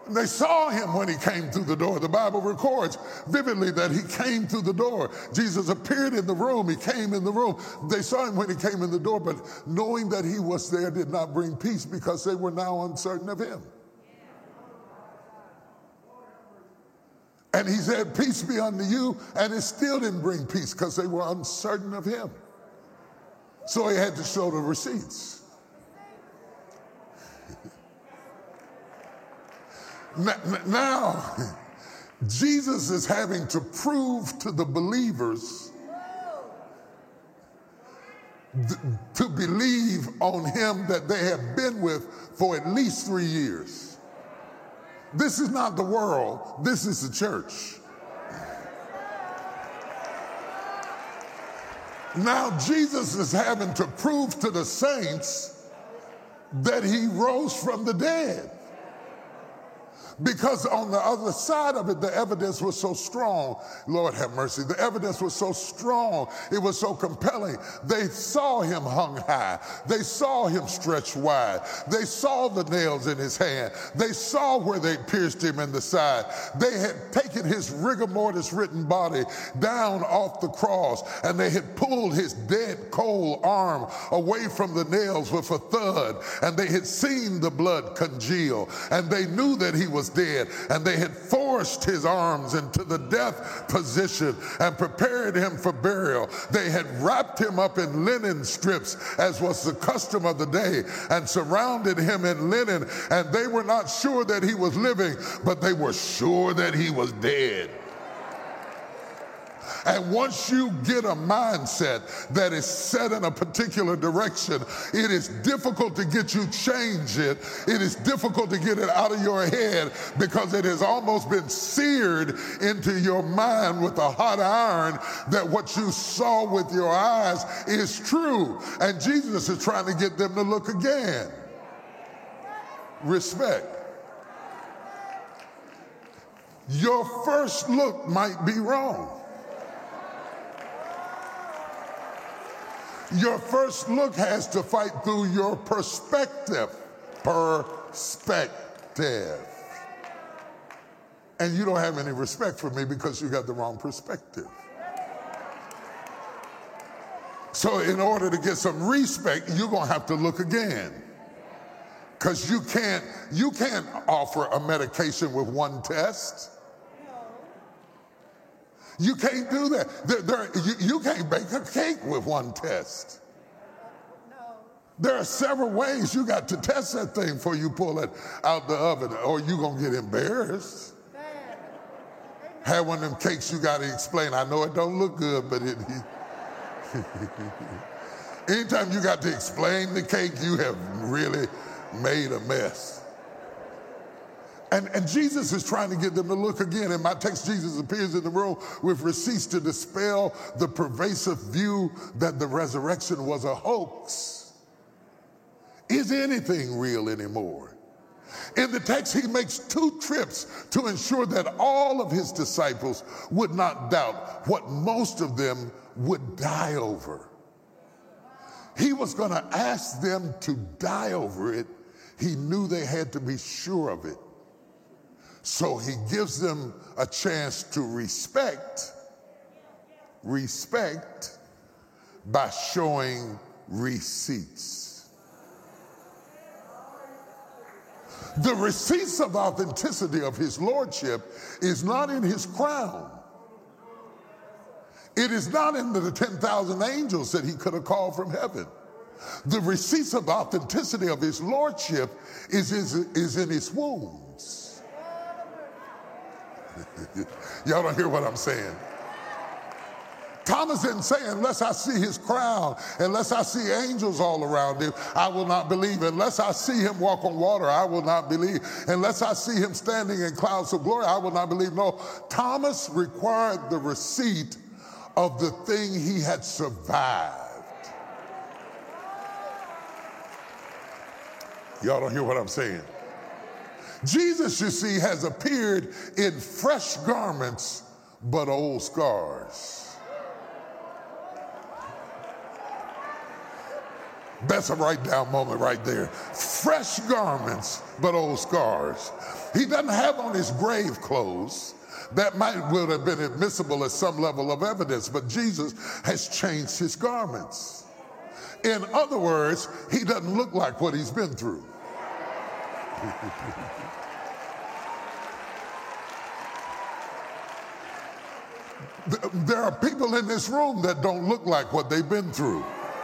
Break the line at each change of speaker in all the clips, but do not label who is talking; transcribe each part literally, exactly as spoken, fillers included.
They saw him when he came through the door. The Bible records vividly that he came through the door. Jesus appeared in the room. He came in the room. They saw him when he came in the door, but knowing that he was there did not bring peace because they were now uncertain of him. And he said, peace be unto you, and it still didn't bring peace because they were uncertain of him. So he had to show the receipts. Now, Jesus is having to prove to the believers th- to believe on him that they have been with for at least three years. This is not the world, this is the church. Now, Jesus is having to prove to the saints that he rose from the dead. Because on the other side of it, the evidence was so strong. Lord have mercy. The evidence was so strong. It was so compelling. They saw him hung high. They saw him stretched wide. They saw the nails in his hand. They saw where they pierced him in the side. They had taken his rigor mortis written body down off the cross, and they had pulled his dead cold arm away from the nails with a thud, and they had seen the blood congeal, and they knew that he was dead, and they had forced his arms into the death position and prepared him for burial. They had wrapped him up in linen strips, as was the custom of the day, and surrounded him in linen, and they were not sure that he was living, but they were sure that he was dead. And once you get a mindset that is set in a particular direction, it is difficult to get you change it. It is difficult to get it out of your head because it has almost been seared into your mind with a hot iron that what you saw with your eyes is true. And Jesus is trying to get them to look again. Respect. Your first look might be wrong. Your first look has to fight through your perspective. Perspective. And you don't have any respect for me because you got the wrong perspective. So in order to get some respect, you're going to have to look again. Because you can't, you can't offer a medication with one test. You can't do that. There, there, you, you can't bake a cake with one test. No. There are several ways you got to test that thing before you pull it out the oven, or you're going to get embarrassed. Have one of them cakes you got to explain. I know it don't look good, but it... Anytime you got to explain the cake, you have really made a mess. And, and Jesus is trying to get them to look again. In my text, Jesus appears in the room with receipts to dispel the pervasive view that the resurrection was a hoax. Is anything real anymore? In the text, he makes two trips to ensure that all of his disciples would not doubt what most of them would die over. He was going to ask them to die over it. He knew they had to be sure of it. So he gives them a chance to respect, respect by showing receipts. The receipts of authenticity of his lordship is not in his crown. It is not in the ten thousand angels that he could have called from heaven. The receipts of authenticity of his lordship is, is, is in his wounds. Y'all don't hear what I'm saying. Thomas didn't say, unless I see his crown, unless I see angels all around him, I will not believe. Unless I see him walk on water, I will not believe. Unless I see him standing in clouds of glory, I will not believe. No, Thomas required the receipt of the thing he had survived. Y'all don't hear what I'm saying. Jesus, you see, has appeared in fresh garments, but old scars. That's a write down moment right there. Fresh garments, but old scars. He doesn't have on his grave clothes. That might would have been admissible as some level of evidence, but Jesus has changed his garments. In other words, he doesn't look like what he's been through. There are people in this room that don't look like what they've been through.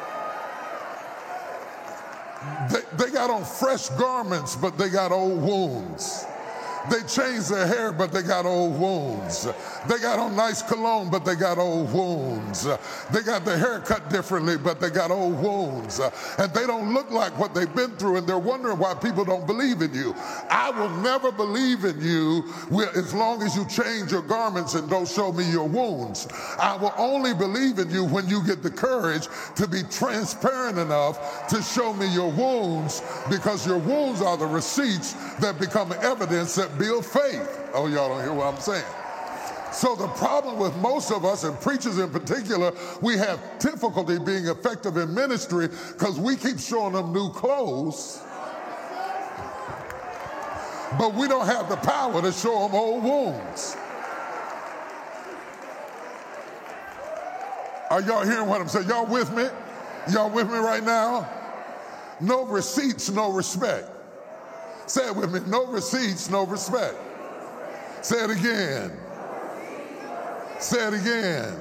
They, they got on fresh garments, but they got old wounds. They changed their hair, but they got old wounds. They got on nice cologne, but they got old wounds. They got their hair cut differently, but they got old wounds. And they don't look like what they've been through, and they're wondering why people don't believe in you. I will never believe in you as long as you change your garments and don't show me your wounds. I will only believe in you when you get the courage to be transparent enough to show me your wounds, because your wounds are the receipts that become evidence that build faith. Oh, y'all don't hear what I'm saying. So the problem with most of us, and preachers in particular, we have difficulty being effective in ministry because we keep showing them new clothes, but we don't have the power to show them old wounds. Are y'all hearing what I'm saying? Y'all with me? Y'all with me right now? No receipts, no respect. Say it with me. No receipts, no respect. Say it again. Say it again.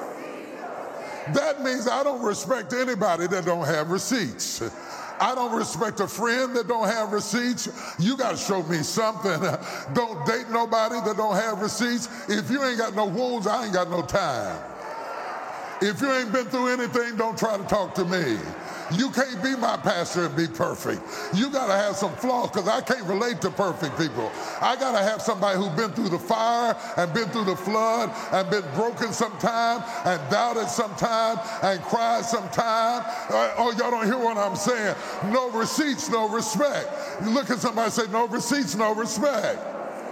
That means I don't respect anybody that don't have receipts. I don't respect a friend that don't have receipts. You got to show me something. Don't date nobody that don't have receipts. If you ain't got no wounds, I ain't got no time. If you ain't been through anything, don't try to talk to me. You can't be my pastor and be perfect. You got to have some flaws, because I can't relate to perfect people. I got to have somebody who's been through the fire and been through the flood and been broken sometime and doubted sometime and cried sometime. Oh, y'all don't hear what I'm saying. No receipts, no respect. You look at somebody and say, no receipts, no respect.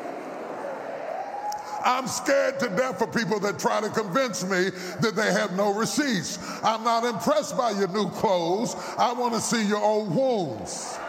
I'm scared to death for people that try to convince me that they have no receipts. I'm not impressed by your new clothes. I want to see your old wounds.